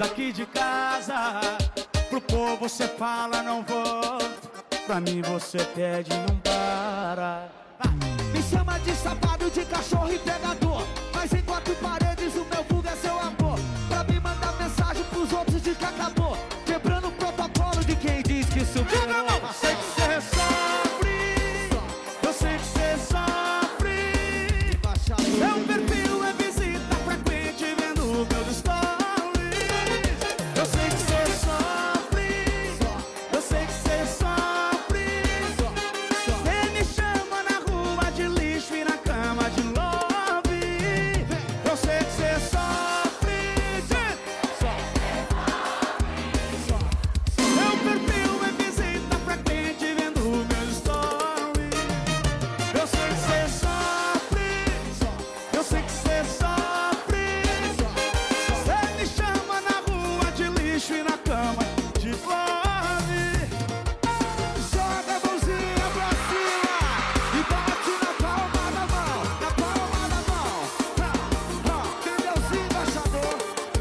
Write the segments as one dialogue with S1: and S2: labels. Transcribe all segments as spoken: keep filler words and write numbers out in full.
S1: daqui de casa. Pro povo você fala não volto, pra mim você pede e não para.
S2: Me chama de safado, de cachorro e pegador, mas em quatro paredes o meu vulgo é seu amor. Pra me mandar mensagem pros outros de que acabou, quebrando o protocolo de quem diz que superou.
S1: Eu sei que você sofre, eu sei que você sofre. Meu perfil é visita frequente vendo meus stories. Eu sei que você sofre, eu sei que você sofre. Você me chama na rua de lixo e na cama de love. Eu sei que você sofre. Meu perfil é visita frequente vendo meus stories. Eu sei que você sofre, eu sei que você sofre. Você me chama na rua de lixo e na cama de love.
S2: Joga a mãozinha pra cima e bate na palma da mão, na palma da mão. Ha, ha, Deusinho embaixador.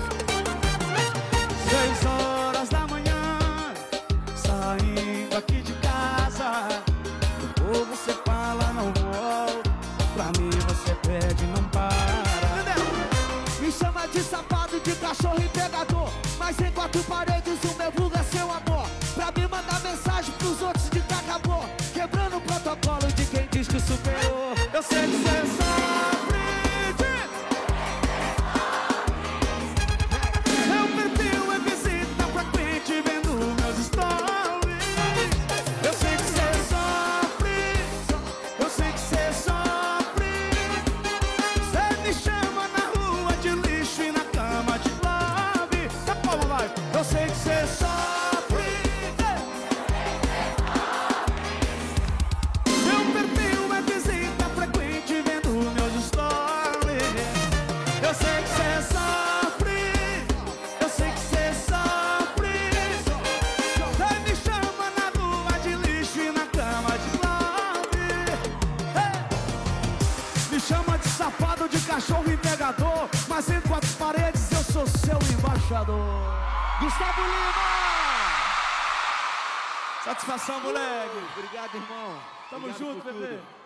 S1: Seis horas da manhã, saindo aqui de casa. Ou você fala não volto, pra mim você pede e não para.
S2: Me chama de safado, de cachorro e pegador, mas em quatro paredes o meu vulgo é seu amor. Pra me mandar mensagem pros outros de que acabou, quebrando o protocolo de quem diz que superou.
S1: Eu sei que você sofre. Meu perfil é visita frequente vendo meus stories. Eu sei que você sofre, eu sei que você sofre. Você me chama na rua de lixo e na cama de love. Tá palma, vai. Eu sei que você sofre. Meu perfil é visita frequente vendo meus stories. Eu sei que você sofre, eu sei que você sofre. Você me chama na rua de lixo e na cama de love. Hey! Me chama de safado, de cachorro e pegador, mas em quatro paredes eu sou seu embaixador.
S2: Gustavo Lima!
S1: Satisfação, moleque.
S2: Obrigado, irmão.
S1: Tamo
S2: Obrigado
S1: junto,
S2: por tudo.
S1: bebê.